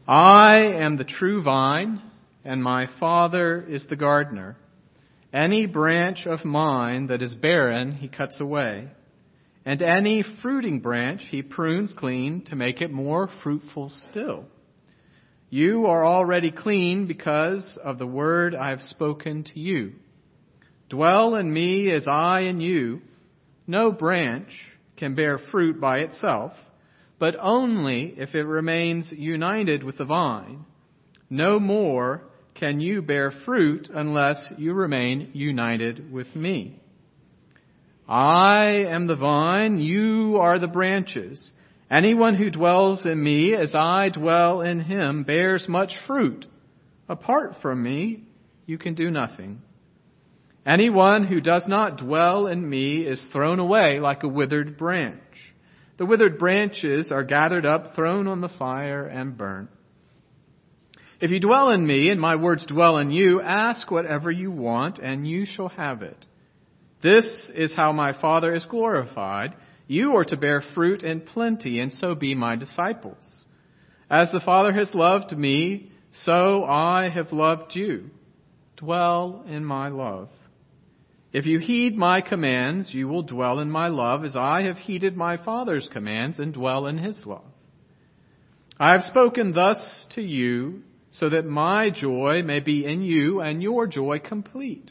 I am the true vine, and my Father is the gardener. Any branch of mine that is barren, he cuts away, and any fruiting branch he prunes clean to make it more fruitful still. You are already clean because of the word I have spoken to you. Dwell in me as I in you. No branch can bear fruit by itself, but only if it remains united with the vine. No more can you bear fruit unless you remain united with me. I am the vine, you are the branches. Anyone who dwells in me as I dwell in him bears much fruit. Apart from me, you can do nothing. Anyone who does not dwell in me is thrown away like a withered branch. The withered branches are gathered up, thrown on the fire, and burnt. If you dwell in me and my words dwell in you, ask whatever you want and you shall have it. This is how my Father is glorified. You are to bear fruit in plenty and so be my disciples. As the Father has loved me, so I have loved you. Dwell in my love. If you heed my commands, you will dwell in my love as I have heeded my Father's commands and dwell in his love. I have spoken thus to you so that my joy may be in you and your joy complete.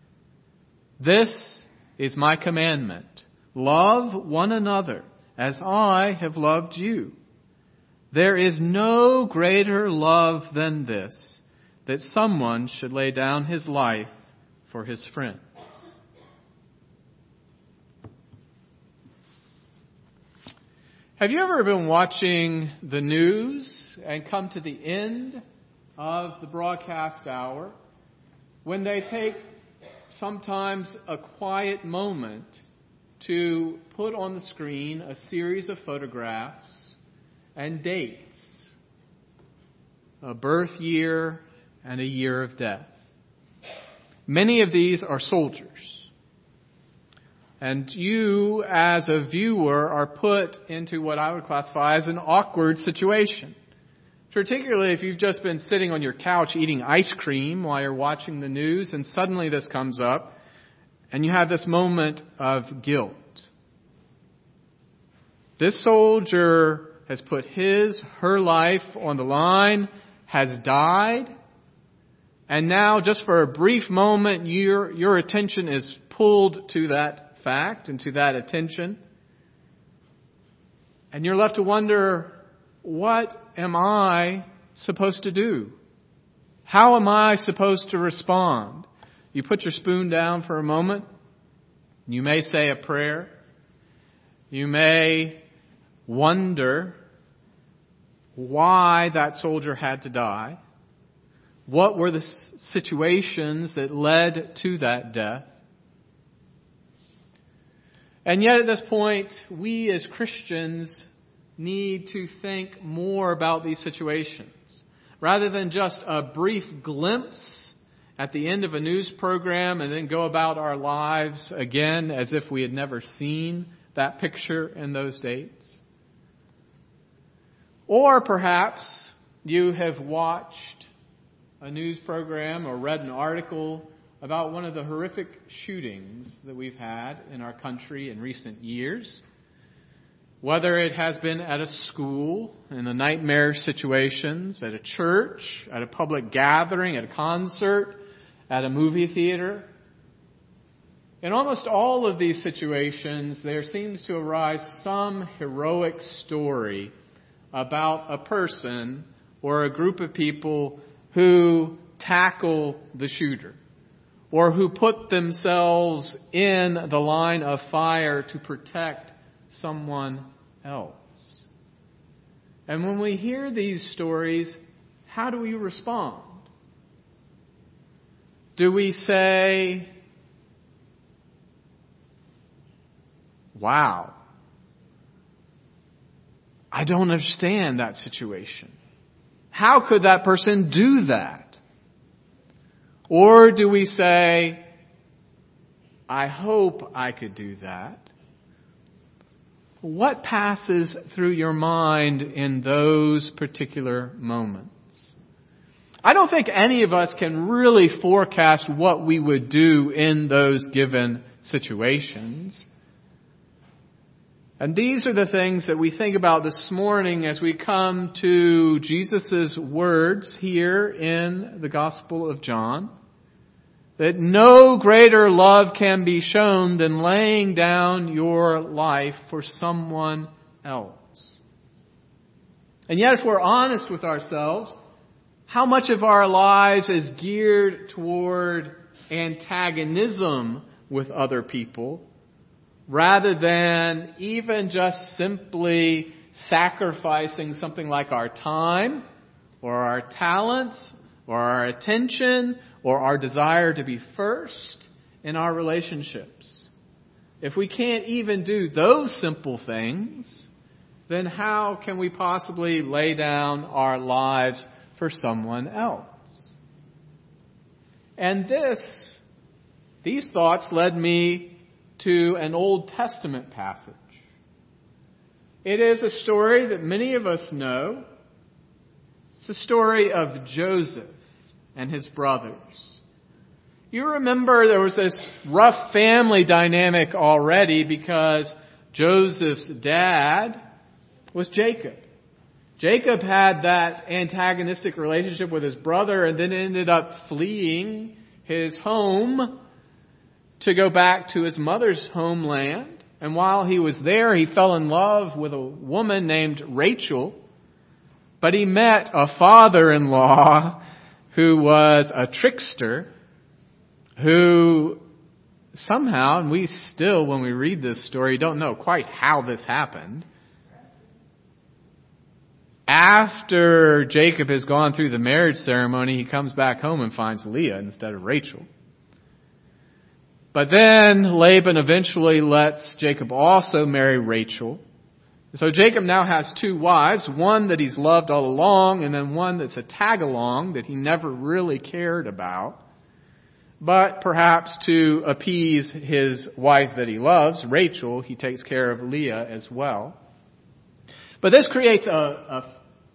This is my commandment. Love one another as I have loved you. There is no greater love than this, that someone should lay down his life for his friends. Have you ever been watching the news and come to the end of the broadcast hour when they take sometimes a quiet moment to put on the screen a series of photographs and dates, a birth year and a year of death? Many of these are soldiers. And you, as a viewer, are put into what I would classify as an awkward situation. Particularly if you've just been sitting on your couch eating ice cream while you're watching the news, and suddenly this comes up, and you have this moment of guilt. This soldier has put her life on the line, has died, and now just for a brief moment, your attention is pulled to that fact and to that attention. And you're left to wonder, what am I supposed to do? How am I supposed to respond? You put your spoon down for a moment. You may say a prayer. You may wonder why that soldier had to die. What were the situations that led to that death? And yet at this point, we as Christians need to think more about these situations. Rather than just a brief glimpse at the end of a news program and then go about our lives again as if we had never seen that picture and those dates. Or perhaps you have watched a news program or read an article about one of the horrific shootings that we've had in our country in recent years. Whether it has been at a school, in the nightmare situations, at a church, at a public gathering, at a concert, at a movie theater. In almost all of these situations, there seems to arise some heroic story about a person or a group of people who tackle the shooter, or who put themselves in the line of fire to protect someone else. And when we hear these stories, how do we respond? Do we say, wow, I don't understand that situation. How could that person do that? Or do we say, I hope I could do that? What passes through your mind in those particular moments? I don't think any of us can really forecast what we would do in those given situations. And these are the things that we think about this morning as we come to Jesus' words here in the Gospel of John. That no greater love can be shown than laying down your life for someone else. And yet, if we're honest with ourselves, how much of our lives is geared toward antagonism with other people rather than even just simply sacrificing something like our time or our talents or our attention or our desire to be first in our relationships? If we can't even do those simple things, then how can we possibly lay down our lives for someone else? And these thoughts led me to an Old Testament passage. It is a story that many of us know. It's the story of Joseph and his brothers. You remember there was this rough family dynamic already because Joseph's dad was Jacob. Jacob had that antagonistic relationship with his brother and then ended up fleeing his home to go back to his mother's homeland. And while he was there, he fell in love with a woman named Rachel. But he met a father-in-law who was a trickster, who somehow, and we still, when we read this story, don't know quite how this happened. After Jacob has gone through the marriage ceremony, he comes back home and finds Leah instead of Rachel. But then Laban eventually lets Jacob also marry Rachel. So Jacob now has two wives, one that he's loved all along, and then one that's a tag-along that he never really cared about. But perhaps to appease his wife that he loves, Rachel, he takes care of Leah as well. But this creates a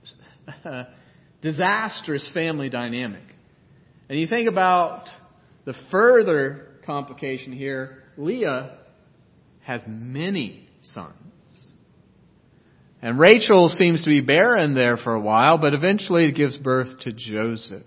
disastrous family dynamic. And you think about the further complication here. Leah has many sons. And Rachel seems to be barren there for a while, but eventually gives birth to Joseph.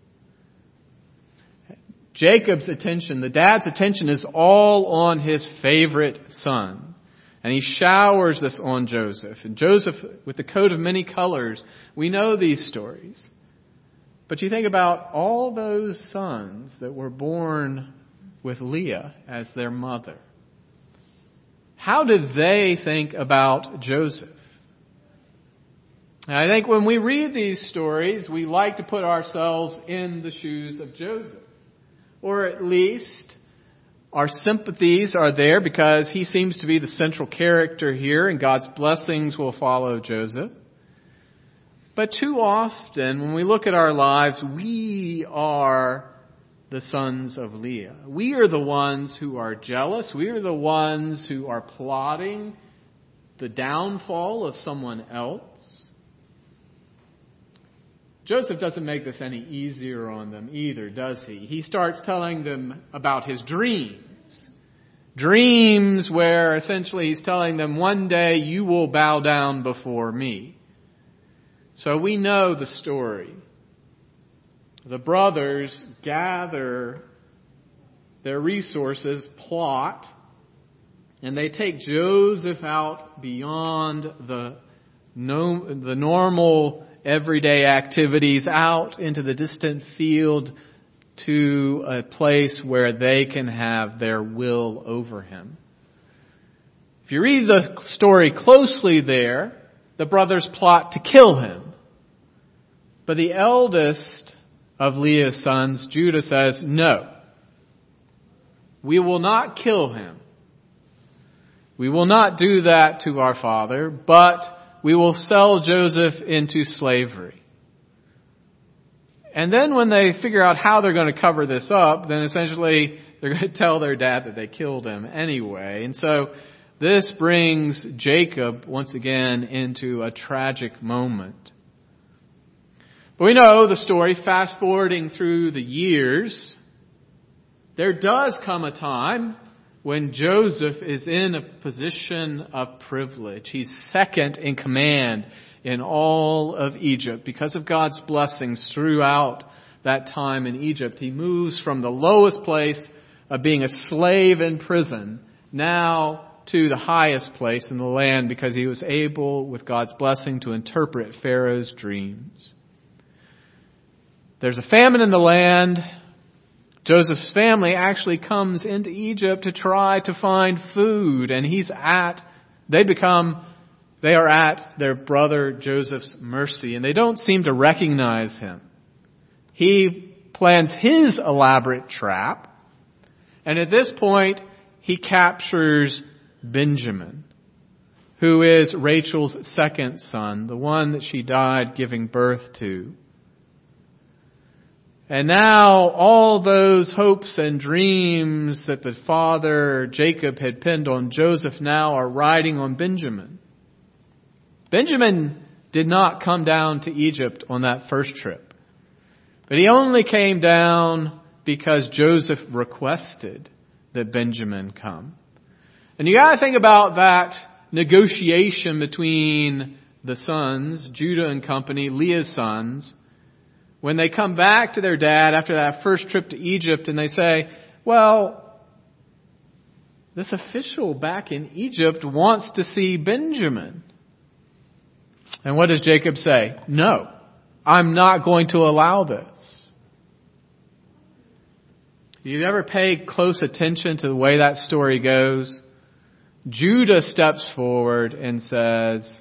Jacob's attention, the dad's attention, is all on his favorite son. And he showers this on Joseph. And Joseph, with the coat of many colors, we know these stories. But you think about all those sons that were born with Leah as their mother. How did they think about Joseph? And I think when we read these stories, we like to put ourselves in the shoes of Joseph. Or at least our sympathies are there because he seems to be the central character here and God's blessings will follow Joseph. But too often when we look at our lives, we are the sons of Leah. We are the ones who are jealous. We are the ones who are plotting the downfall of someone else. Joseph doesn't make this any easier on them either, does he? He starts telling them about his dreams. Dreams where essentially he's telling them, one day you will bow down before me. So we know the story. The brothers gather their resources, plot, and they take Joseph out beyond the normal everyday activities, out into the distant field to a place where they can have their will over him. If you read the story closely there, the brothers plot to kill him. But the eldest of Leah's sons, Judah, says, no, we will not kill him. We will not do that to our father, but we will sell Joseph into slavery. And then when they figure out how they're going to cover this up, then essentially they're going to tell their dad that they killed him anyway. And so this brings Jacob once again into a tragic moment. But we know the story, fast forwarding through the years, there does come a time when Joseph is in a position of privilege. He's second in command in all of Egypt. Because of God's blessings throughout that time in Egypt, he moves from the lowest place of being a slave in prison now to the highest place in the land because he was able, with God's blessing, to interpret Pharaoh's dreams. There's a famine in the land. Joseph's family actually comes into Egypt to try to find food, and they are at their brother Joseph's mercy, and they don't seem to recognize him. He plans his elaborate trap, and at this point, he captures Benjamin, who is Rachel's second son, the one that she died giving birth to. And now all those hopes and dreams that the father Jacob had pinned on Joseph now are riding on Benjamin. Benjamin did not come down to Egypt on that first trip, but he only came down because Joseph requested that Benjamin come. And you got to think about that negotiation between the sons, Judah and company, Leah's sons, when they come back to their dad after that first trip to Egypt and they say, well, this official back in Egypt wants to see Benjamin. And what does Jacob say? No, I'm not going to allow this. You ever pay close attention to the way that story goes? Judah steps forward and says,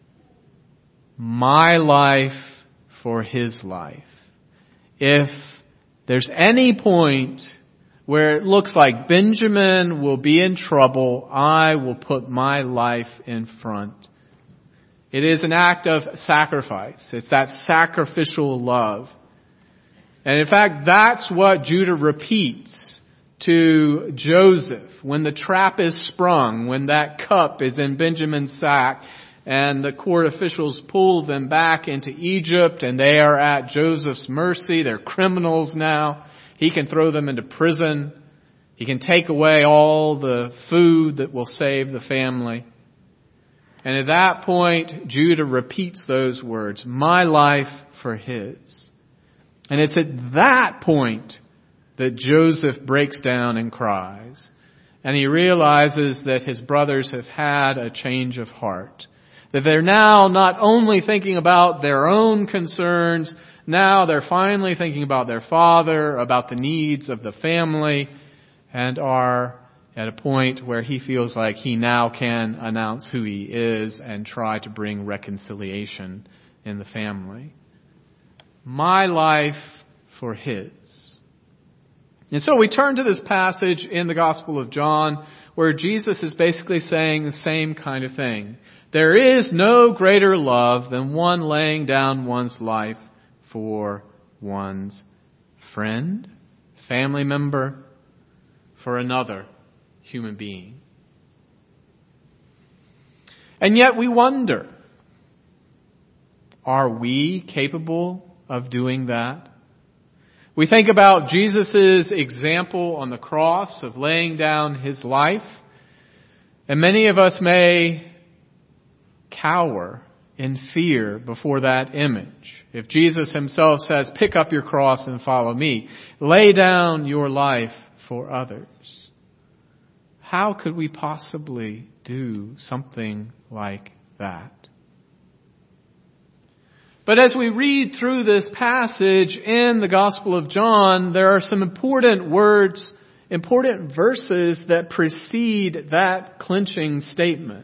my life for his life. If there's any point where it looks like Benjamin will be in trouble, I will put my life in front. It is an act of sacrifice. It's that sacrificial love. And in fact, that's what Judah repeats to Joseph when the trap is sprung, when that cup is in Benjamin's sack, and the court officials pull them back into Egypt, and they are at Joseph's mercy. They're criminals now. He can throw them into prison. He can take away all the food that will save the family. And at that point, Judah repeats those words, my life for his. And it's at that point that Joseph breaks down and cries. And he realizes that his brothers have had a change of heart. That they're now not only thinking about their own concerns, now they're finally thinking about their father, about the needs of the family, and are at a point where he feels like he now can announce who he is and try to bring reconciliation in the family. My life for his. And so we turn to this passage in the Gospel of John where Jesus is basically saying the same kind of thing. There is no greater love than one laying down one's life for one's friend, family member, for another human being. And yet we wonder, are we capable of doing that? We think about Jesus' example on the cross of laying down his life, and many of us may cower in fear before that image. If Jesus himself says, pick up your cross and follow me, lay down your life for others. How could we possibly do something like that? But as we read through this passage in the Gospel of John, there are some important words, important verses that precede that clinching statement.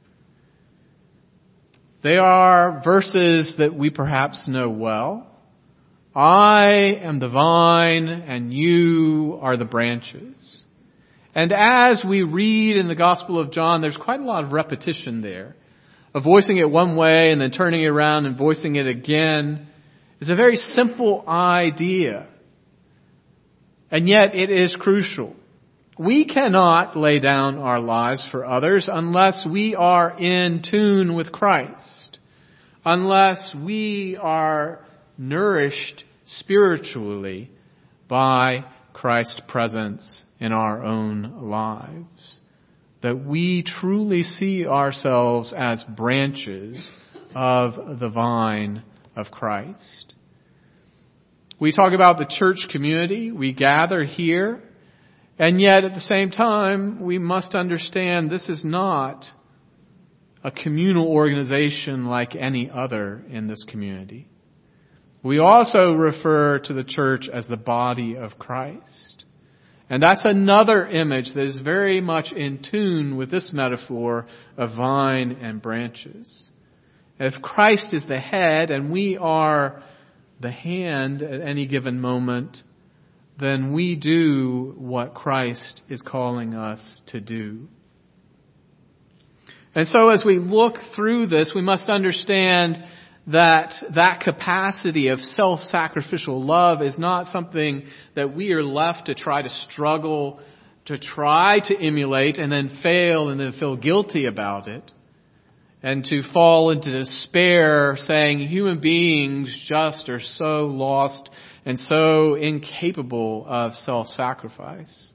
They are verses that we perhaps know well. I am the vine and you are the branches. And as we read in the Gospel of John, there's quite a lot of repetition there. Of voicing it one way and then turning it around and voicing it again. It's a very simple idea. And yet it is crucial. We cannot lay down our lives for others unless we are in tune with Christ, unless we are nourished spiritually by Christ's presence in our own lives, that we truly see ourselves as branches of the vine of Christ. We talk about the church community. We gather here, and yet at the same time, we must understand this is not a communal organization like any other in this community. We also refer to the church as the body of Christ. And that's another image that is very much in tune with this metaphor of vine and branches. If Christ is the head and we are the hand at any given moment, then we do what Christ is calling us to do. And so as we look through this, we must understand that capacity of self-sacrificial love is not something that we are left to try to struggle, to try to emulate and then fail and then feel guilty about it, and to fall into despair saying human beings just are so lost and so incapable of self-sacrifice.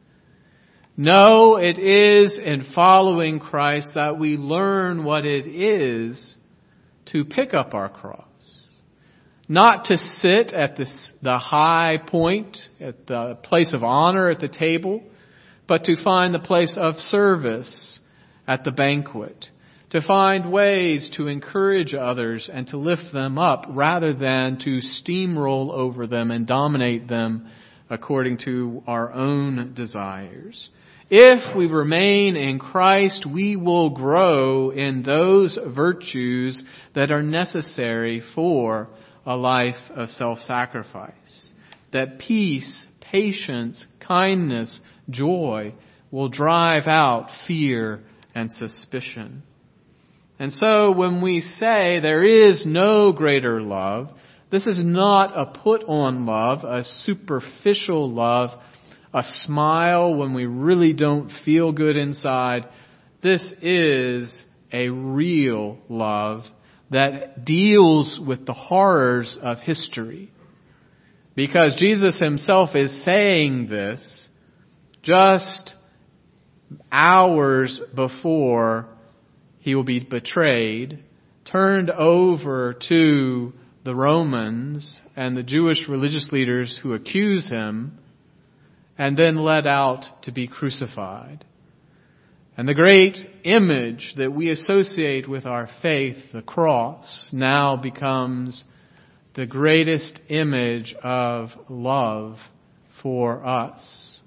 No, it is in following Christ that we learn what it is to pick up our cross. Not to sit at the high point, at the place of honor at the table, but to find the place of service at the banquet. To find ways to encourage others and to lift them up rather than to steamroll over them and dominate them according to our own desires. If we remain in Christ, we will grow in those virtues that are necessary for a life of self-sacrifice. That peace, patience, kindness, joy will drive out fear and suspicion. And so when we say there is no greater love, this is not a put-on love, a superficial love, a smile when we really don't feel good inside. This is a real love that deals with the horrors of history. Because Jesus himself is saying this just hours before he will be betrayed, turned over to the Romans and the Jewish religious leaders who accuse him, and then led out to be crucified. And the great image that we associate with our faith, the cross, now becomes the greatest image of love for us.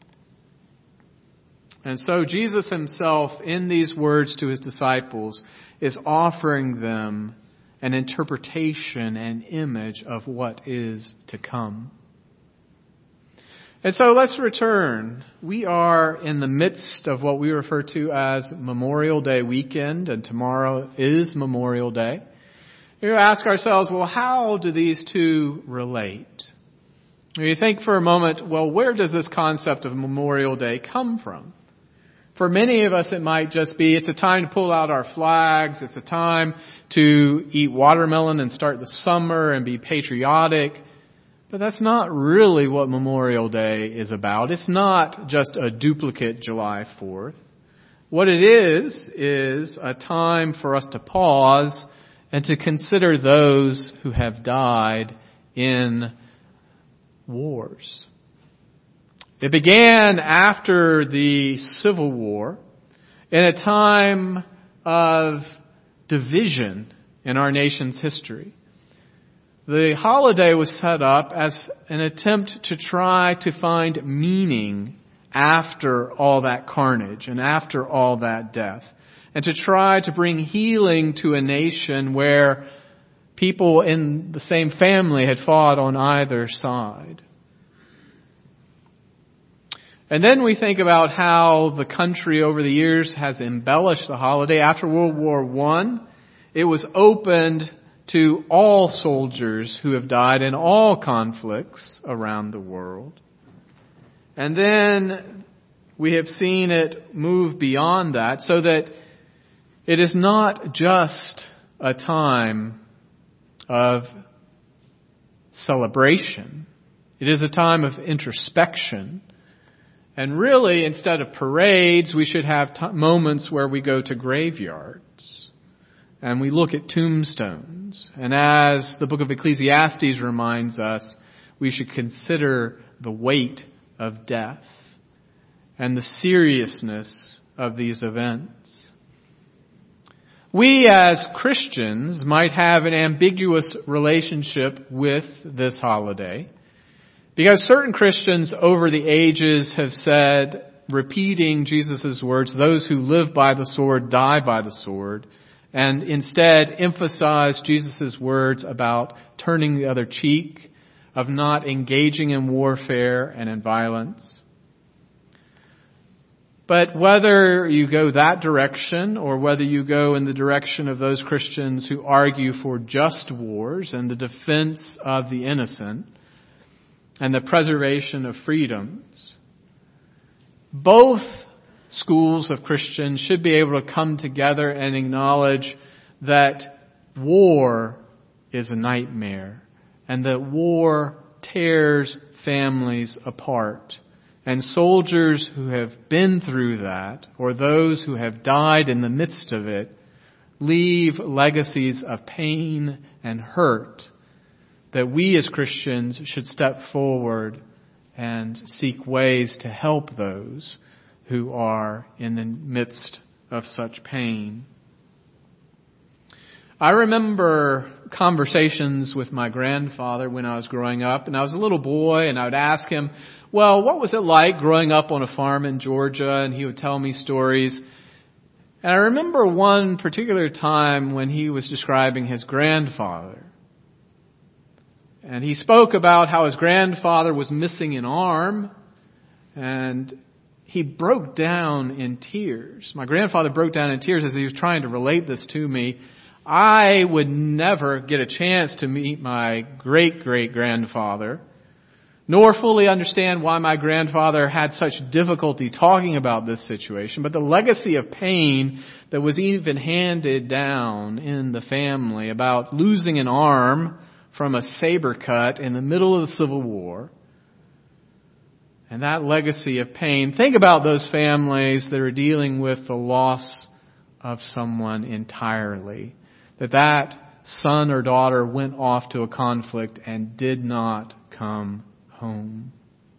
And so Jesus himself, in these words to his disciples, is offering them an interpretation and image of what is to come. And so let's return. We are in the midst of what we refer to as Memorial Day weekend, and tomorrow is Memorial Day. We ask ourselves, well, how do these two relate? You think for a moment, well, where does this concept of Memorial Day come from? For many of us, it might just be it's a time to pull out our flags. It's a time to eat watermelon and start the summer and be patriotic. But that's not really what Memorial Day is about. It's not just a duplicate July 4th. What it is a time for us to pause and to consider those who have died in wars. It began after the Civil War in a time of division in our nation's history. The holiday was set up as an attempt to try to find meaning after all that carnage and after all that death, and to try to bring healing to a nation where people in the same family had fought on either side. And then we think about how the country over the years has embellished the holiday. After World War I, it was opened to all soldiers who have died in all conflicts around the world. And then we have seen it move beyond that, so that it is not just a time of celebration. It is a time of introspection. And really, instead of parades, we should have moments where we go to graveyards and we look at tombstones. And as the book of Ecclesiastes reminds us, we should consider the weight of death and the seriousness of these events. We as Christians might have an ambiguous relationship with this holiday, because certain Christians over the ages have said, repeating Jesus' words, those who live by the sword die by the sword, and instead emphasize Jesus' words about turning the other cheek, of not engaging in warfare and in violence. But whether you go that direction or whether you go in the direction of those Christians who argue for just wars and the defense of the innocent and the preservation of freedoms, both schools of Christians should be able to come together and acknowledge that war is a nightmare and that war tears families apart. And soldiers who have been through that, or those who have died in the midst of it, leave legacies of pain and hurt that we as Christians should step forward and seek ways to help those who are in the midst of such pain. I remember conversations with my grandfather when I was growing up, and I was a little boy, and I would ask him, well, what was it like growing up on a farm in Georgia? And he would tell me stories. And I remember one particular time when he was describing his grandfather. And he spoke about how his grandfather was missing an arm, and he broke down in tears. My grandfather broke down in tears as he was trying to relate this to me. I would never get a chance to meet my great-great-grandfather, nor fully understand why my grandfather had such difficulty talking about this situation. But the legacy of pain that was even handed down in the family about losing an arm from a saber cut in the middle of the Civil War, and that legacy of pain. Think about those families that are dealing with the loss of someone entirely. That son or daughter went off to a conflict and did not come home.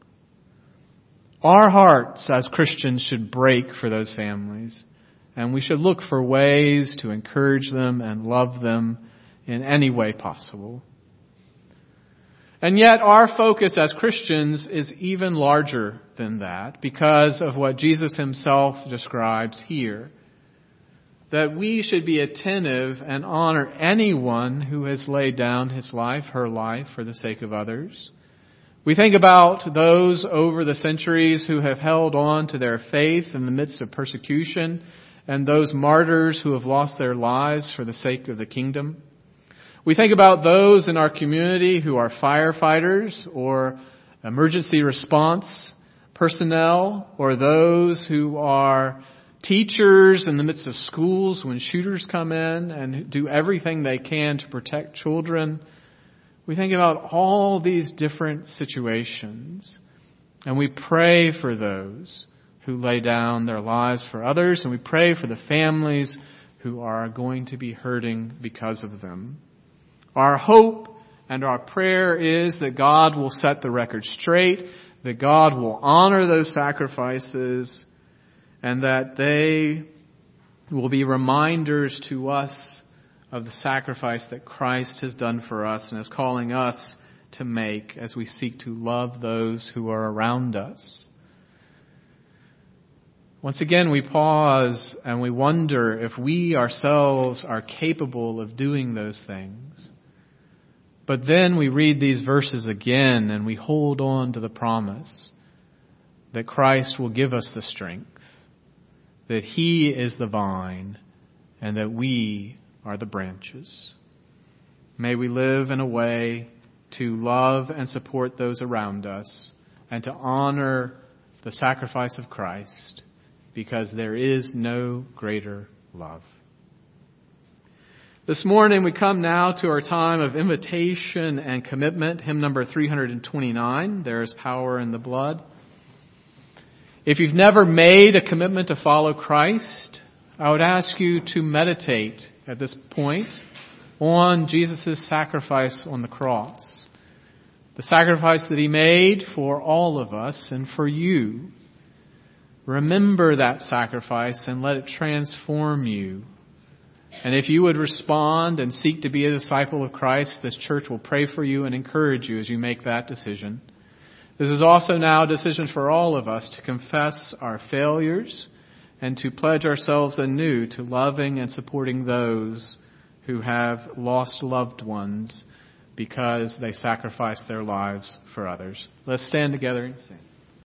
Our hearts as Christians should break for those families, and we should look for ways to encourage them and love them in any way possible. And yet our focus as Christians is even larger than that because of what Jesus himself describes here. That we should be attentive and honor anyone who has laid down his life, her life, for the sake of others. We think about those over the centuries who have held on to their faith in the midst of persecution, and those martyrs who have lost their lives for the sake of the kingdom. We think about those in our community who are firefighters or emergency response personnel, or those who are teachers in the midst of schools when shooters come in and do everything they can to protect children. We think about all these different situations, and we pray for those who lay down their lives for others, and we pray for the families who are going to be hurting because of them. Our hope and our prayer is that God will set the record straight, that God will honor those sacrifices, and that they will be reminders to us of the sacrifice that Christ has done for us and is calling us to make as we seek to love those who are around us. Once again, we pause and we wonder if we ourselves are capable of doing those things. But then we read these verses again and we hold on to the promise that Christ will give us the strength, that He is the vine and that we are the branches. May we live in a way to love and support those around us and to honor the sacrifice of Christ, because there is no greater love. This morning we come now to our time of invitation and commitment, hymn number 329, There is Power in the Blood. If you've never made a commitment to follow Christ, I would ask you to meditate at this point on Jesus' sacrifice on the cross. The sacrifice that he made for all of us and for you. Remember that sacrifice and let it transform you. And if you would respond and seek to be a disciple of Christ, this church will pray for you and encourage you as you make that decision. This is also now a decision for all of us to confess our failures and to pledge ourselves anew to loving and supporting those who have lost loved ones because they sacrificed their lives for others. Let's stand together and sing.